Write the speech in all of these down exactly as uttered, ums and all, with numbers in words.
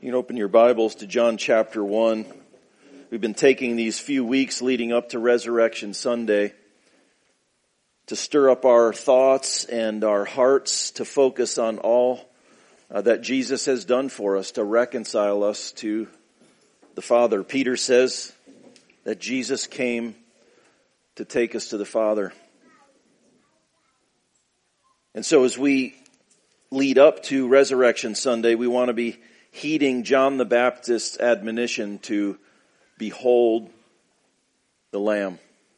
You can open your Bibles to John chapter one. We've been taking these few weeks leading up to Resurrection Sunday to stir up our thoughts and our hearts to focus on all uh, that Jesus has done for us to reconcile us to the Father. Peter says that Jesus came to take us to the Father. And so as we lead up to Resurrection Sunday, we want to be heeding John the Baptist's admonition to behold the Lamb.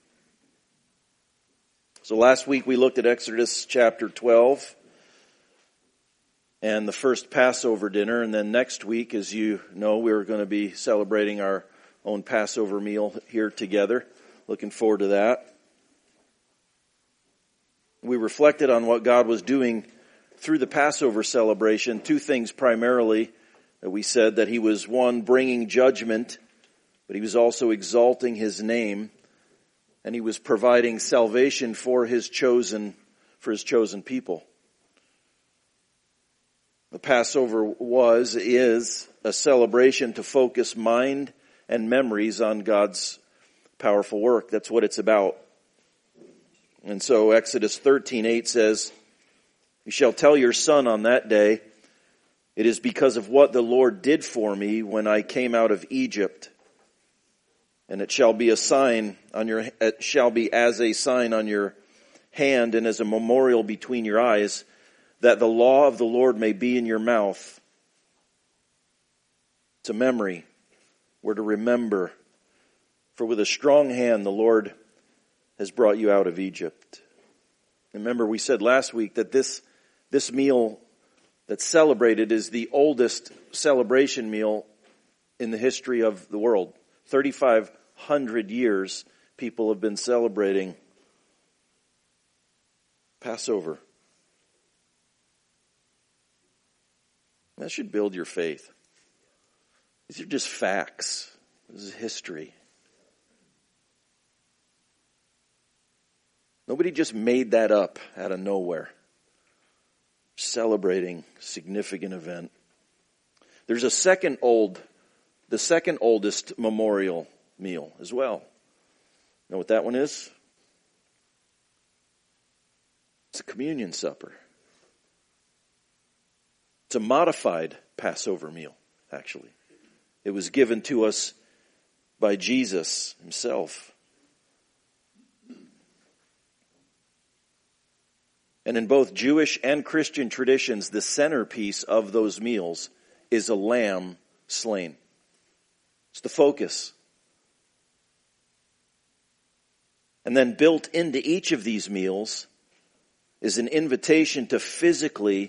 So last week we looked at Exodus chapter twelve and the first Passover dinner, and then next week, as you know, we're going to be celebrating our own Passover meal here together. Looking forward to that. We reflected on what God was doing through the Passover celebration. Two things primarily that we said: that he was, one, bringing judgment, but he was also exalting his name, and he was providing salvation for his chosen, for his chosen people. The Passover was, is a celebration to focus mind and memories on God's powerful work. That's what it's about. And so Exodus thirteen eight says, "You shall tell your son on that day, it is because of what the Lord did for me when I came out of Egypt. And it shall be a sign on your, it shall be as a sign on your hand and as a memorial between your eyes, that the law of the Lord may be in your mouth." It's a memory. We're to remember. For with a strong hand the Lord has brought you out of Egypt. Remember, we said last week that this, this meal that's celebrated is the oldest celebration meal in the history of the world. thirty-five hundred years people have been celebrating Passover. That should build your faith. These are just facts. This is history. Nobody just made that up out of nowhere. Celebrating a significant event. There's a second old, the second oldest memorial meal as well. Know what that one is? It's a communion supper. It's a modified Passover meal, actually. It was given to us by Jesus himself. And in both Jewish and Christian traditions, the centerpiece of those meals is a lamb slain. It's the focus. And then built into each of these meals is an invitation to physically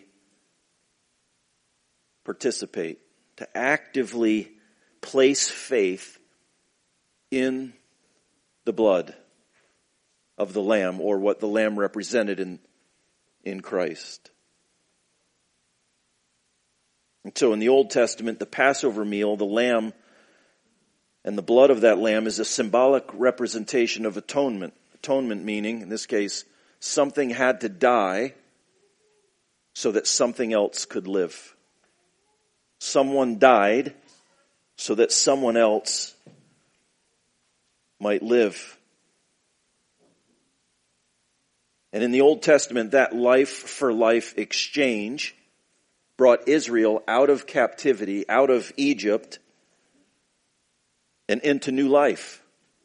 participate, to actively place faith in the blood of the lamb, or what the lamb represented in in Christ. And so in the Old Testament, the Passover meal, the lamb and the blood of that lamb is a symbolic representation of atonement. Atonement meaning, in this case, something had to die so that something else could live. Someone died so that someone else might live. And in the Old Testament, that life-for-life exchange brought Israel out of captivity, out of Egypt, and into new life.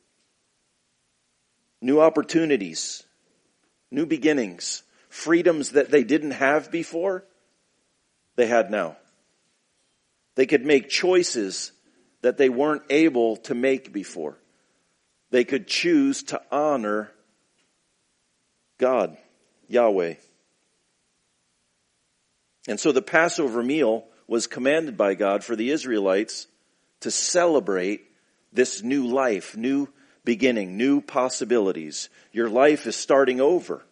New opportunities, new beginnings, freedoms that they didn't have before, they had now. They could make choices that they weren't able to make before. They could choose to honor God, Yahweh. And so the Passover meal was commanded by God for the Israelites to celebrate this new life, new beginning, new possibilities. Your life is starting over.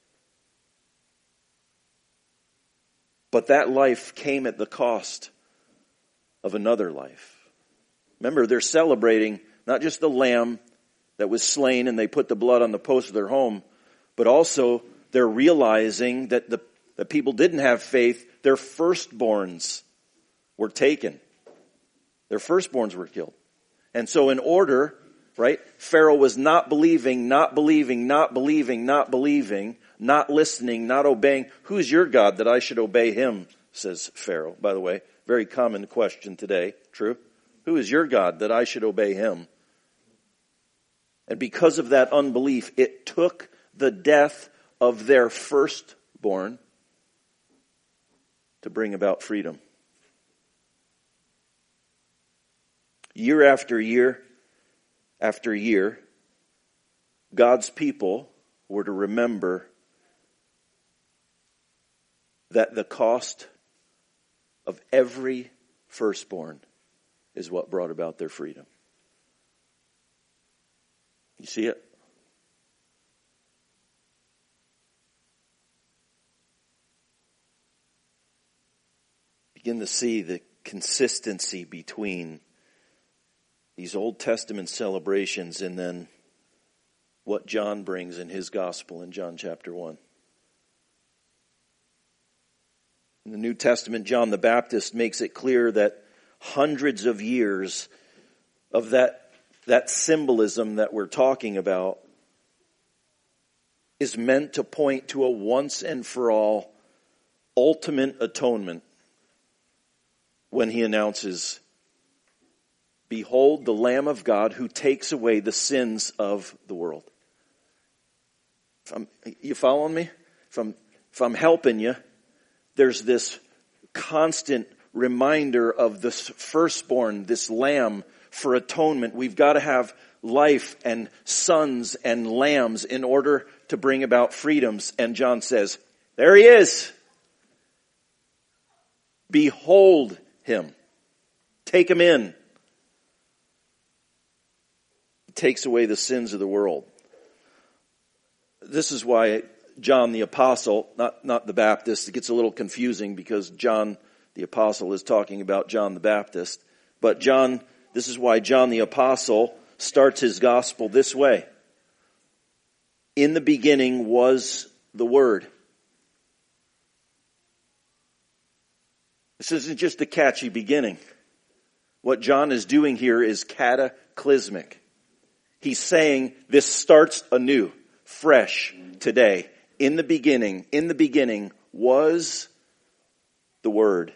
But that life came at the cost of another life. Remember, they're celebrating not just the lamb that was slain and they put the blood on the post of their home, but also they're realizing that the that people didn't have faith. Their firstborns were taken. Their firstborns were killed. And so in order, right, Pharaoh was not believing, not believing, not believing, not believing, not listening, not obeying. Who's your God that I should obey him, says Pharaoh. By the way, very common question today. True? Who is your God that I should obey him? And because of that unbelief, it took the death of their firstborn to bring about freedom. Year after year after year, God's people were to remember that the cost of every firstborn is what brought about their freedom. You see it? Begin to see the consistency between these Old Testament celebrations and then what John brings in his gospel in John chapter one. In the New Testament, John the Baptist makes it clear that hundreds of years of that, that symbolism that we're talking about is meant to point to a once and for all ultimate atonement when he announces, "Behold the Lamb of God who takes away the sins of the world." If I'm, you following me? If I'm, if I'm helping you, there's this constant reminder of this firstborn, this lamb for atonement. We've got to have life and sons and lambs in order to bring about freedoms. And John says, there he is. Behold him. Take him in. He takes away the sins of the world. This is why John the Apostle, not, not the Baptist, it gets a little confusing because John the Apostle is talking about John the Baptist. But John, this is why John the Apostle starts his gospel this way. In the beginning was the Word. This isn't just a catchy beginning. What John is doing here is cataclysmic. He's saying this starts anew, fresh, today. In the beginning, in the beginning was the Word.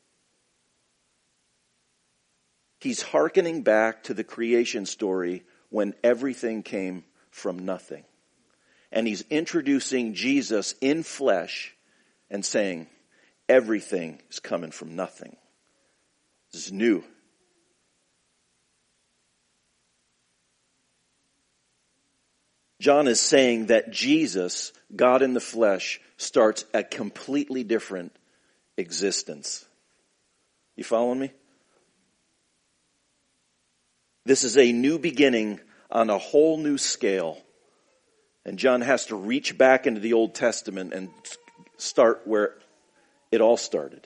He's hearkening back to the creation story when everything came from nothing. And he's introducing Jesus in flesh and saying, everything is coming from nothing. This is new. John is saying that Jesus, God in the flesh, starts a completely different existence. You following me? This is a new beginning on a whole new scale. And John has to reach back into the Old Testament and start where it all started.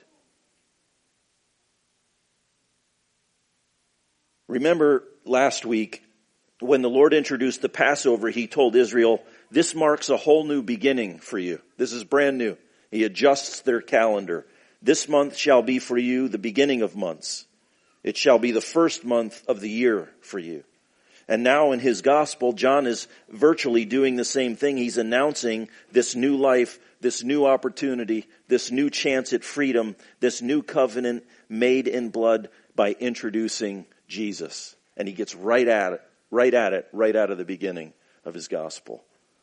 Remember last week, when the Lord introduced the Passover, he told Israel, this marks a whole new beginning for you. This is brand new. He adjusts their calendar. This month shall be for you the beginning of months. It shall be the first month of the year for you. And now in his gospel, John is virtually doing the same thing. He's announcing this new life, this new opportunity, this new chance at freedom, this new covenant made in blood by introducing Jesus. And he gets right at it, right at it, right out of the beginning of his gospel.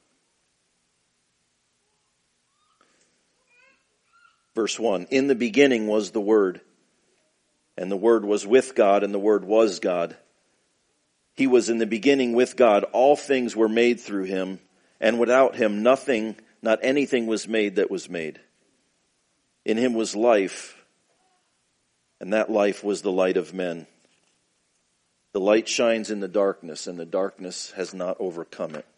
Verse one, in the beginning was the Word, and the Word was with God, and the Word was God. He was in the beginning with God. All things were made through him, and without him nothing, not anything was made that was made. In him was life, and that life was the light of men. The light shines in the darkness, and the darkness has not overcome it.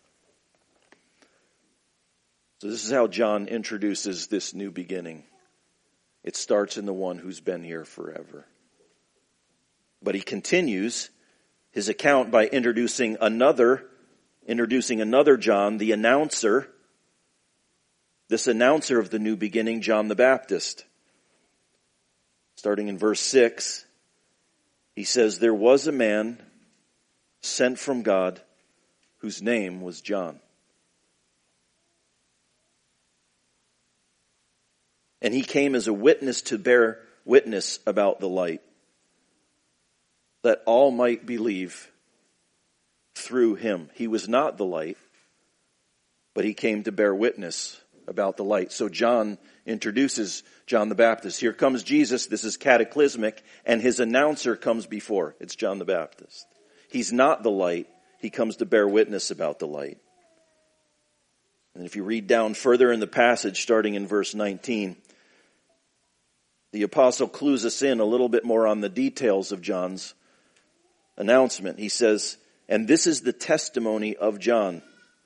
So this is how John introduces this new beginning. It starts in the one who's been here forever. But he continues his account by introducing another, introducing another John, the announcer, this announcer of the new beginning, John the Baptist. Starting in verse six, He says, there was a man sent from God whose name was John. And he came as a witness to bear witness about the light, that all might believe through him. He was not the light, but he came to bear witness about the light. So John introduces John the Baptist. Here comes Jesus. This is cataclysmic, and his announcer comes before. It's John the Baptist. He's not the light. He comes to bear witness about the light. And if you read down further in the passage, starting in verse nineteen, the apostle clues us in a little bit more on the details of John's announcement. He says, and this is the testimony of John.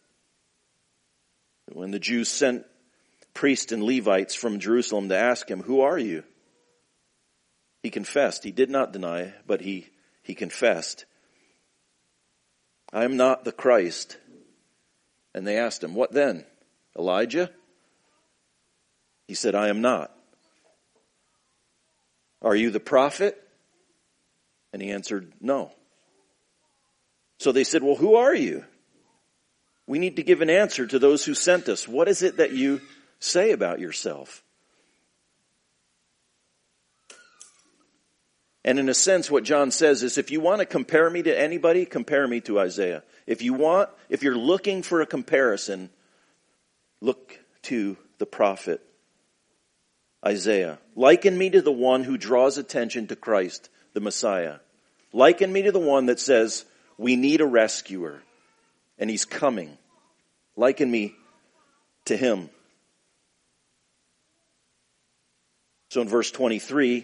When the Jews sent priests and Levites from Jerusalem to ask him, who are you? He confessed. He did not deny, but he, he confessed, I am not the Christ. And they asked him, what then? Elijah? He said, I am not. Are you the prophet? And he answered, no. So they said, well, who are you? We need to give an answer to those who sent us. What is it that you say about yourself? And in a sense, what John says is, if you want to compare me to anybody, compare me to Isaiah. If you want, if you're looking for a comparison, look to the prophet Isaiah. Liken me to the one who draws attention to Christ, the Messiah. Liken me to the one that says, we need a rescuer, and he's coming. Liken me to him. So in verse twenty-three,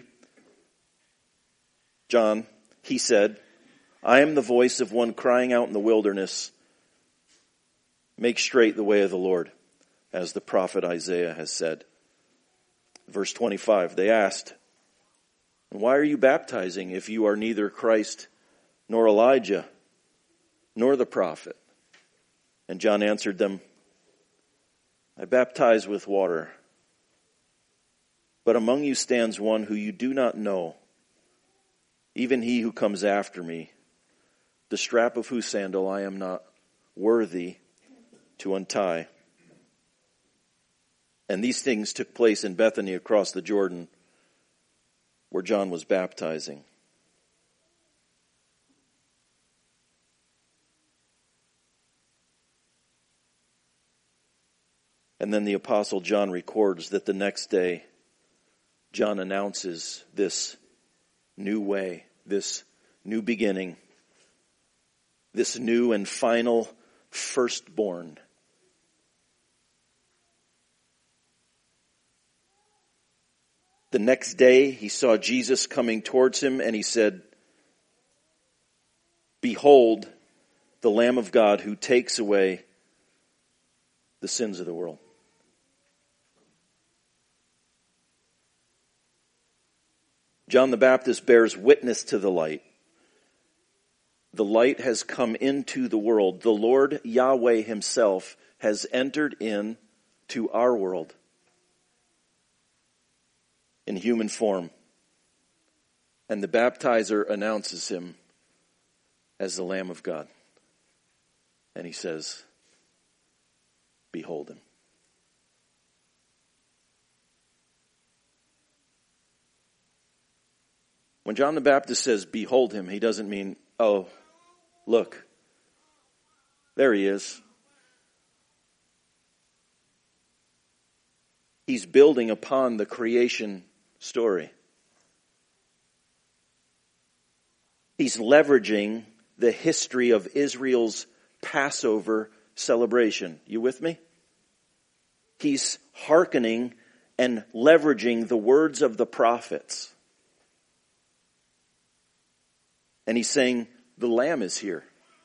John, he said, I am the voice of one crying out in the wilderness, make straight the way of the Lord, as the prophet Isaiah has said. Verse twenty-five, they asked, why are you baptizing if you are neither Christ nor Elijah nor the prophet? And John answered them, I baptize with water, but among you stands one who you do not know, even he who comes after me, the strap of whose sandal I am not worthy to untie. And these things took place in Bethany across the Jordan, where John was baptizing. And then the apostle John records that the next day, John announces this new way, this new beginning, this new and final firstborn. The next day, he saw Jesus coming towards him, and he said, behold, the Lamb of God who takes away the sins of the world. John the Baptist bears witness to the light. The light has come into the world. The Lord Yahweh himself has entered in to our world in human form. And the baptizer announces him as the Lamb of God. And he says, behold him. When John the Baptist says, behold him, he doesn't mean, oh, look, there he is. He's building upon the creation story. He's leveraging the history of Israel's Passover celebration. You with me? He's hearkening and leveraging the words of the prophets. And he's saying, the Lamb is here.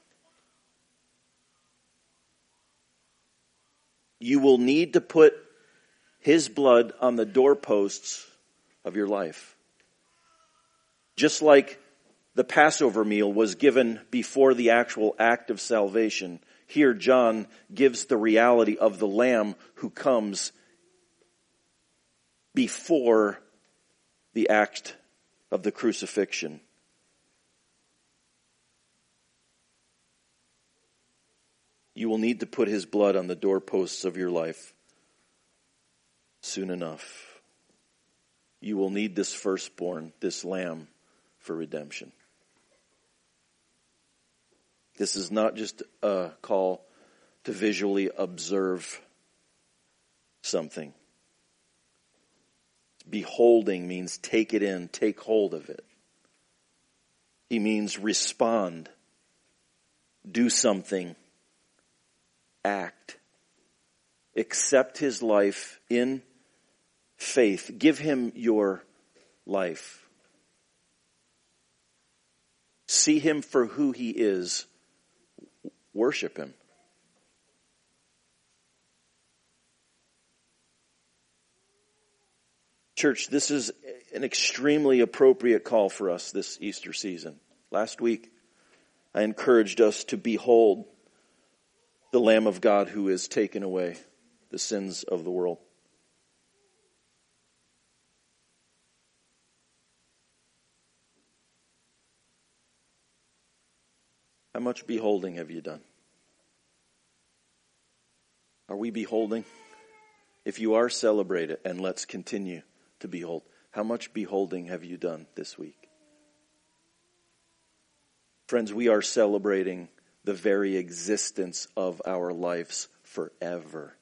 You will need to put his blood on the doorposts of your life. Just like the Passover meal was given before the actual act of salvation, here John gives the reality of the Lamb who comes before the act of the crucifixion. You will need to put his blood on the doorposts of your life soon enough. You will need this firstborn, this lamb, for redemption. This is not just a call to visually observe something. Beholding means take it in, take hold of it. He means respond, do something, act. Accept his life in faith. Give him your life. See him for who he is. Worship him. Church, this is an extremely appropriate call for us this Easter season. Last week, I encouraged us to behold the Lamb of God who has taken away the sins of the world. How much beholding have you done? Are we beholding? If you are, celebrate it, and let's continue to behold. How much beholding have you done this week? Friends, we are celebrating the very existence of our lives forever.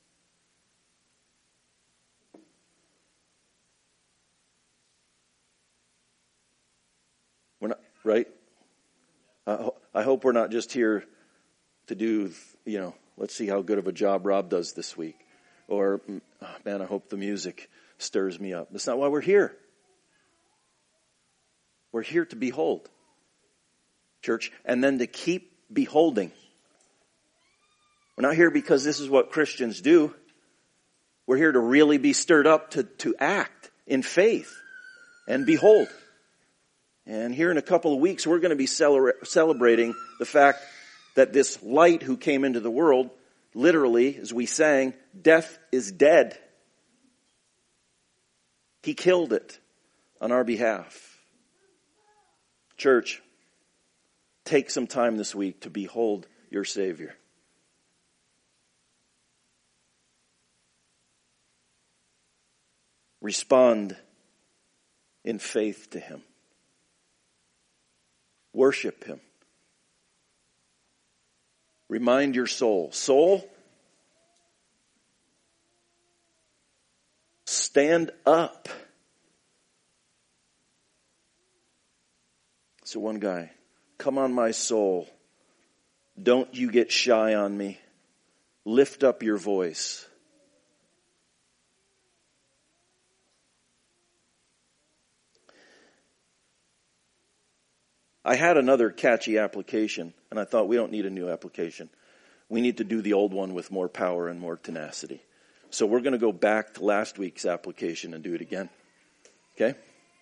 We're not, right? I, I hope we're not just here to do, you know, let's see how good of a job Rob does this week. Or, oh, man, I hope the music stirs me up. That's not why we're here. We're here to behold, church, and then to keep beholding. We're not here because this is what Christians do. We're here to really be stirred up to, to act in faith and behold. And here in a couple of weeks, we're going to be celebra- celebrating the fact that this light who came into the world, literally, as we sang, death is dead. He killed it on our behalf. Church, take some time this week to behold your Savior. Respond in faith to him. Worship him. Remind your soul. Soul, stand up. So one guy, come on my soul. Don't you get shy on me. Lift up your voice. I had another catchy application, and I thought we don't need a new application. We need to do the old one with more power and more tenacity. So we're going to go back to last week's application and do it again. Okay?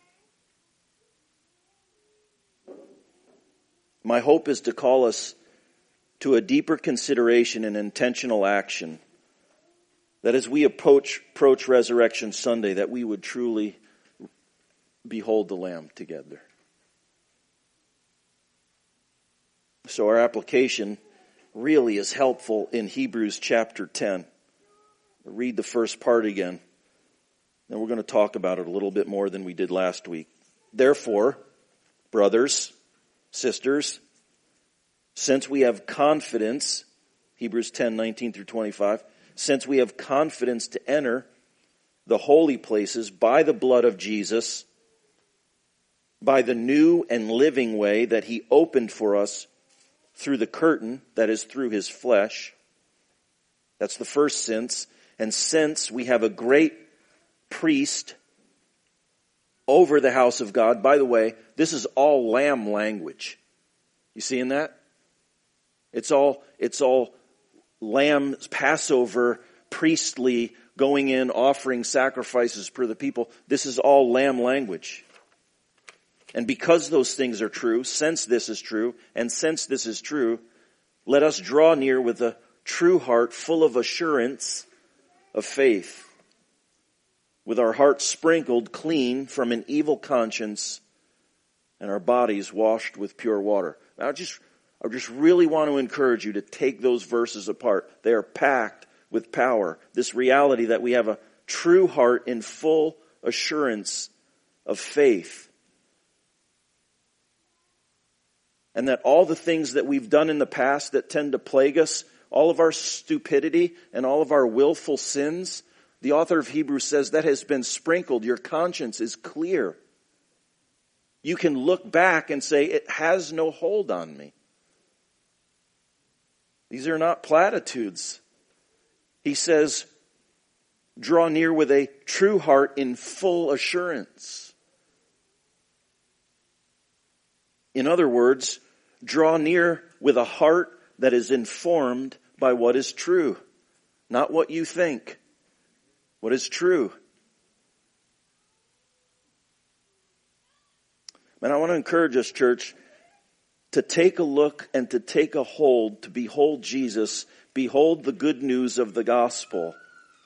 My hope is to call us to a deeper consideration and intentional action, that as we approach, approach Resurrection Sunday, that we would truly behold the Lamb together. So our application really is helpful in Hebrews chapter ten. Read the first part again. Then we're going to talk about it a little bit more than we did last week. Therefore, brothers, sisters, since we have confidence, Hebrews ten, nineteen through twenty-five, since we have confidence to enter the holy places by the blood of Jesus, by the new and living way that he opened for us through the curtain, that is through his flesh. That's the first sense. And since we have a great priest over the house of God, by the way, this is all lamb language. You seeing that? It's all, it's all lamb, Passover, priestly, going in, offering sacrifices for the people. This is all lamb language. And because those things are true, since this is true, and since this is true, let us draw near with a true heart full of assurance of faith, with our hearts sprinkled clean from an evil conscience and our bodies washed with pure water. Now just I just really want to encourage you to take those verses apart. They are packed with power. This reality that we have a true heart in full assurance of faith. And that all the things that we've done in the past that tend to plague us, all of our stupidity and all of our willful sins, the author of Hebrews says that has been sprinkled. Your conscience is clear. You can look back and say, it has no hold on me. These are not platitudes. He says, draw near with a true heart in full assurance. In other words, draw near with a heart that is informed by what is true, not what you think. What is true. And I want to encourage us, church, to take a look and to take a hold, to behold Jesus, behold the good news of the gospel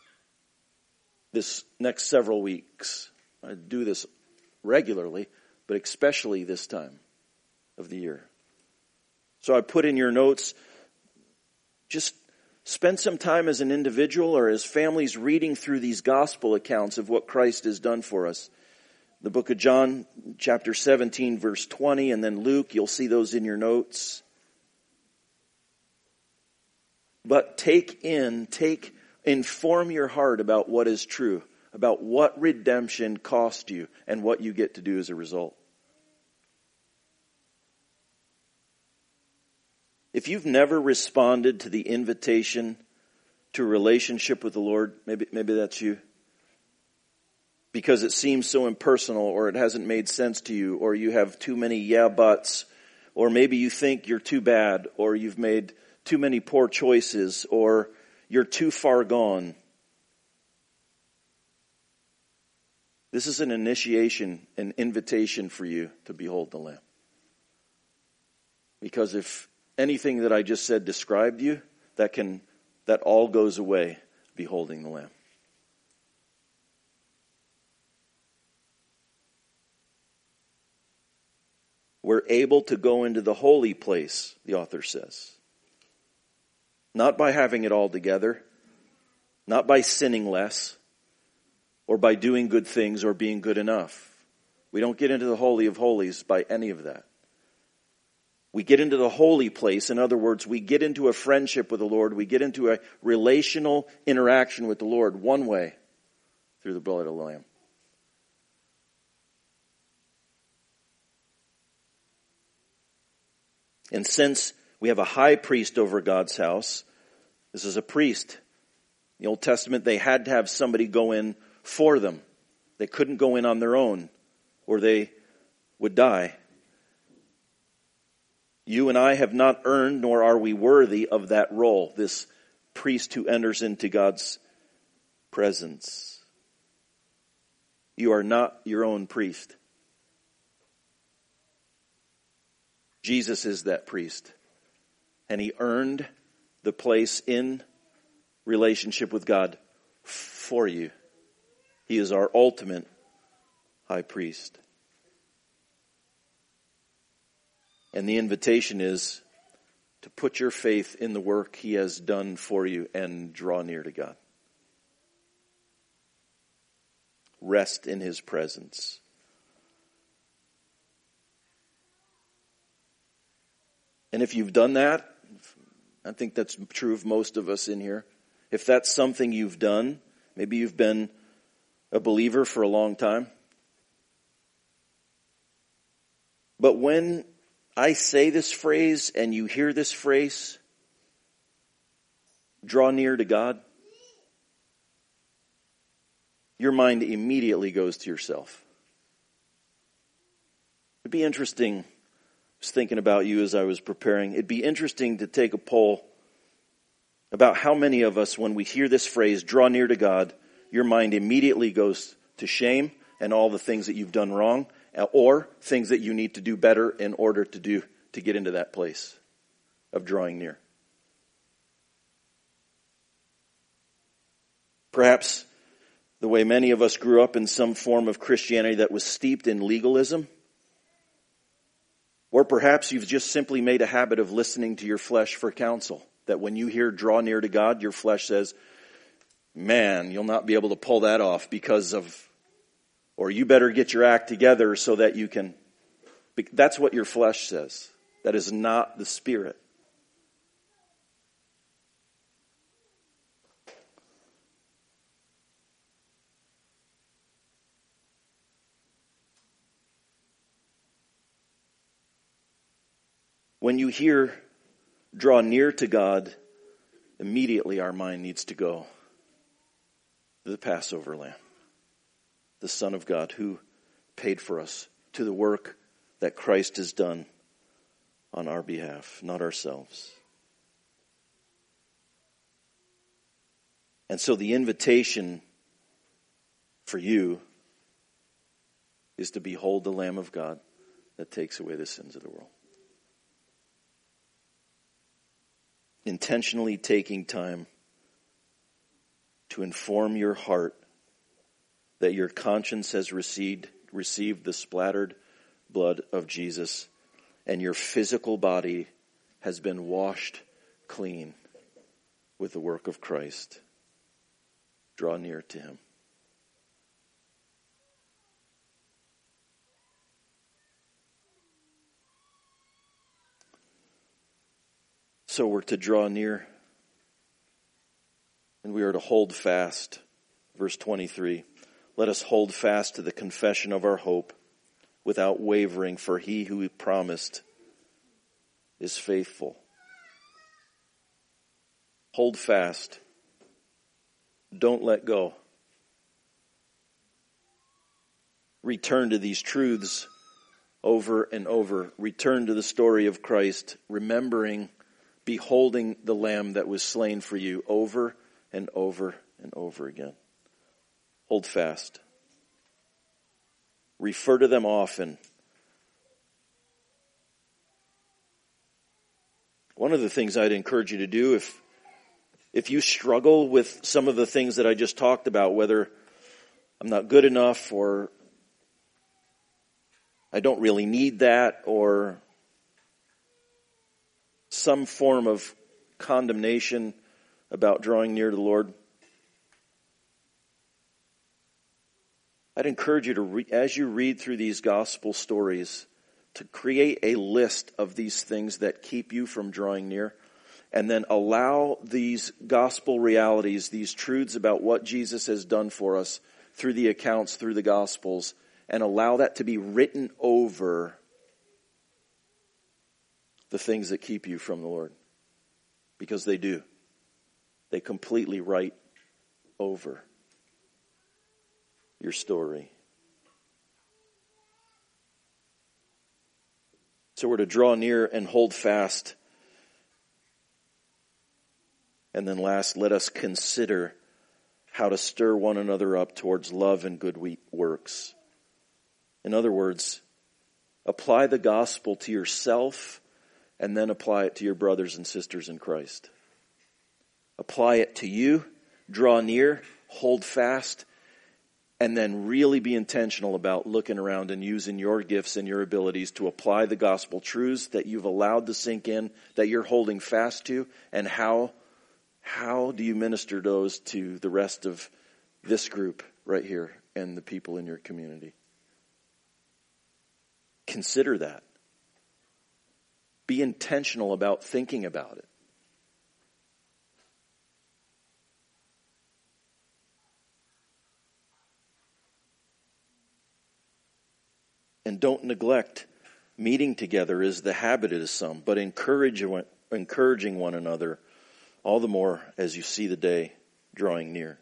this next several weeks. I do this regularly, but especially this time of the year. So I put in your notes, just spend some time as an individual or as families reading through these gospel accounts of what Christ has done for us. The book of John, chapter seventeen, verse twenty, and then Luke, you'll see those in your notes. But take in, take, inform your heart about what is true, about what redemption cost you and what you get to do as a result. If you've never responded to the invitation to a relationship with the Lord, maybe, maybe that's you. Because it seems so impersonal, or it hasn't made sense to you, or you have too many yeah buts, or maybe you think you're too bad, or you've made too many poor choices, or you're too far gone. This is an initiation, an invitation for you to behold the Lamb. Because if anything that I just said described you, that can, that all goes away beholding the Lamb. We're able to go into the holy place, the author says. Not by having it all together, not by sinning less, or by doing good things or being good enough. We don't get into the Holy of Holies by any of that. We get into the holy place. In other words, we get into a friendship with the Lord. We get into a relational interaction with the Lord one way, through the blood of the Lamb. And since we have a high priest over God's house, this is a priest. In the Old Testament, they had to have somebody go in for them. They couldn't go in on their own, or they would die. You and I have not earned, nor are we worthy of that role, this priest who enters into God's presence. You are not your own priest. Jesus is that priest. And he earned the place in relationship with God for you. He is our ultimate high priest. And the invitation is to put your faith in the work he has done for you and draw near to God. Rest in his presence. And if you've done that, I think that's true of most of us in here. If that's something you've done, maybe you've been a believer for a long time. But when I say this phrase and you hear this phrase, draw near to God, your mind immediately goes to yourself. It'd be interesting. I was thinking about you as I was preparing. It'd be interesting to take a poll about how many of us, when we hear this phrase, draw near to God, your mind immediately goes to shame and all the things that you've done wrong, or things that you need to do better in order to do, to get into that place of drawing near. Perhaps the way many of us grew up in some form of Christianity that was steeped in legalism, Or perhaps you've just simply made a habit of listening to your flesh for counsel. That when you hear draw near to God, your flesh says, man, you'll not be able to pull that off because of, or you better get your act together so that you can. That's what your flesh says. That is not the Spirit. When you hear, draw near to God, immediately our mind needs to go to the Passover Lamb, the Son of God who paid for us, to the work that Christ has done on our behalf, not ourselves. And so the invitation for you is to behold the Lamb of God that takes away the sins of the world. Intentionally taking time to inform your heart that your conscience has received, received the splattered blood of Jesus and your physical body has been washed clean with the work of Christ. Draw near to Him. So we're to draw near and we are to hold fast. Verse twenty-three, let us hold fast to the confession of our hope without wavering, for He who promised is faithful. Hold fast. Don't let go. Return to these truths over and over. Return to the story of Christ, remembering, beholding the Lamb that was slain for you over and over and over again. Hold fast. Refer to them often. One of the things I'd encourage you to do, if if you struggle with some of the things that I just talked about, whether I'm not good enough or I don't really need that, or some form of condemnation about drawing near to the Lord, I'd encourage you to, re- as you read through these gospel stories, to create a list of these things that keep you from drawing near, and then allow these gospel realities, these truths about what Jesus has done for us through the accounts, through the gospels, and allow that to be written over the things that keep you from the Lord. Because they do. They completely write over your story. So we're to draw near and hold fast. And then last, let us consider how to stir one another up towards love and good works. In other words, apply the gospel to yourself and then apply it to your brothers and sisters in Christ. Apply it to you, draw near, hold fast, and then really be intentional about looking around and using your gifts and your abilities to apply the gospel truths that you've allowed to sink in, that you're holding fast to, and how, how do you minister those to the rest of this group right here and the people in your community? Consider that. Be intentional about thinking about it. And don't neglect meeting together as the habit is some, but encourage, encouraging one another all the more as you see the day drawing near.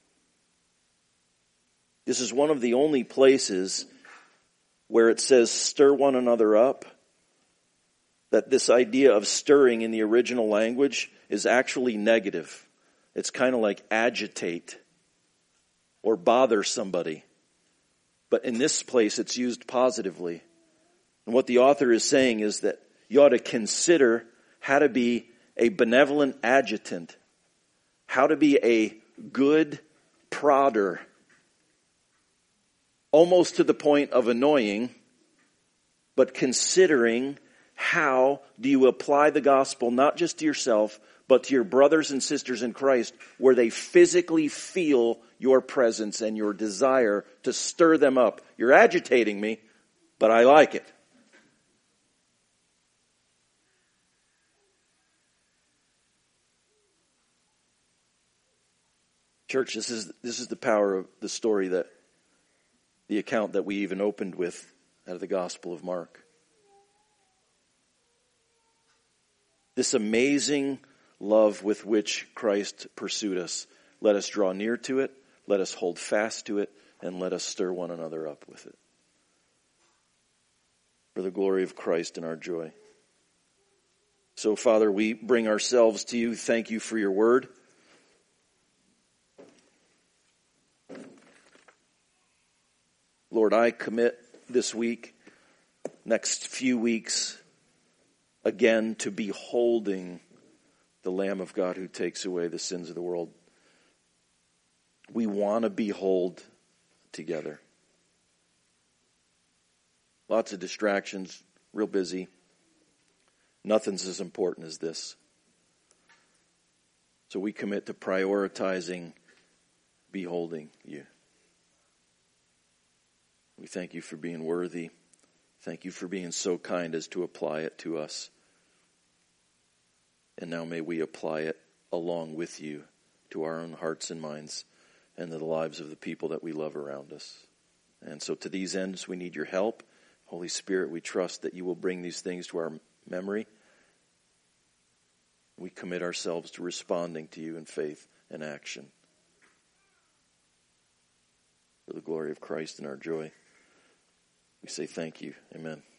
This is one of the only places where it says stir one another up, that this idea of stirring in the original language is actually negative. It's kind of like agitate or bother somebody. But in this place, it's used positively. And what the author is saying is that you ought to consider how to be a benevolent adjutant, how to be a good prodder, almost to the point of annoying, but considering how do you apply the gospel not just to yourself, but to your brothers and sisters in Christ, where they physically feel your presence and your desire to stir them up. You're agitating me, but I like it. Church, this is this is the power of the story, that the account that we even opened with out of the Gospel of Mark. This amazing love with which Christ pursued us. Let us draw near to it, let us hold fast to it, and let us stir one another up with it. For the glory of Christ and our joy. So, Father, we bring ourselves to you. Thank you for your word. Lord, I commit this week, next few weeks, again, to beholding the Lamb of God who takes away the sins of the world. We want to behold together. Lots of distractions, real busy. Nothing's as important as this. So we commit to prioritizing beholding you. We thank you for being worthy. Thank you for being so kind as to apply it to us. And now may we apply it along with you to our own hearts and minds and to the lives of the people that we love around us. And so to these ends, we need your help. Holy Spirit, we trust that you will bring these things to our memory. We commit ourselves to responding to you in faith and action. For the glory of Christ and our joy, we say thank you. Amen.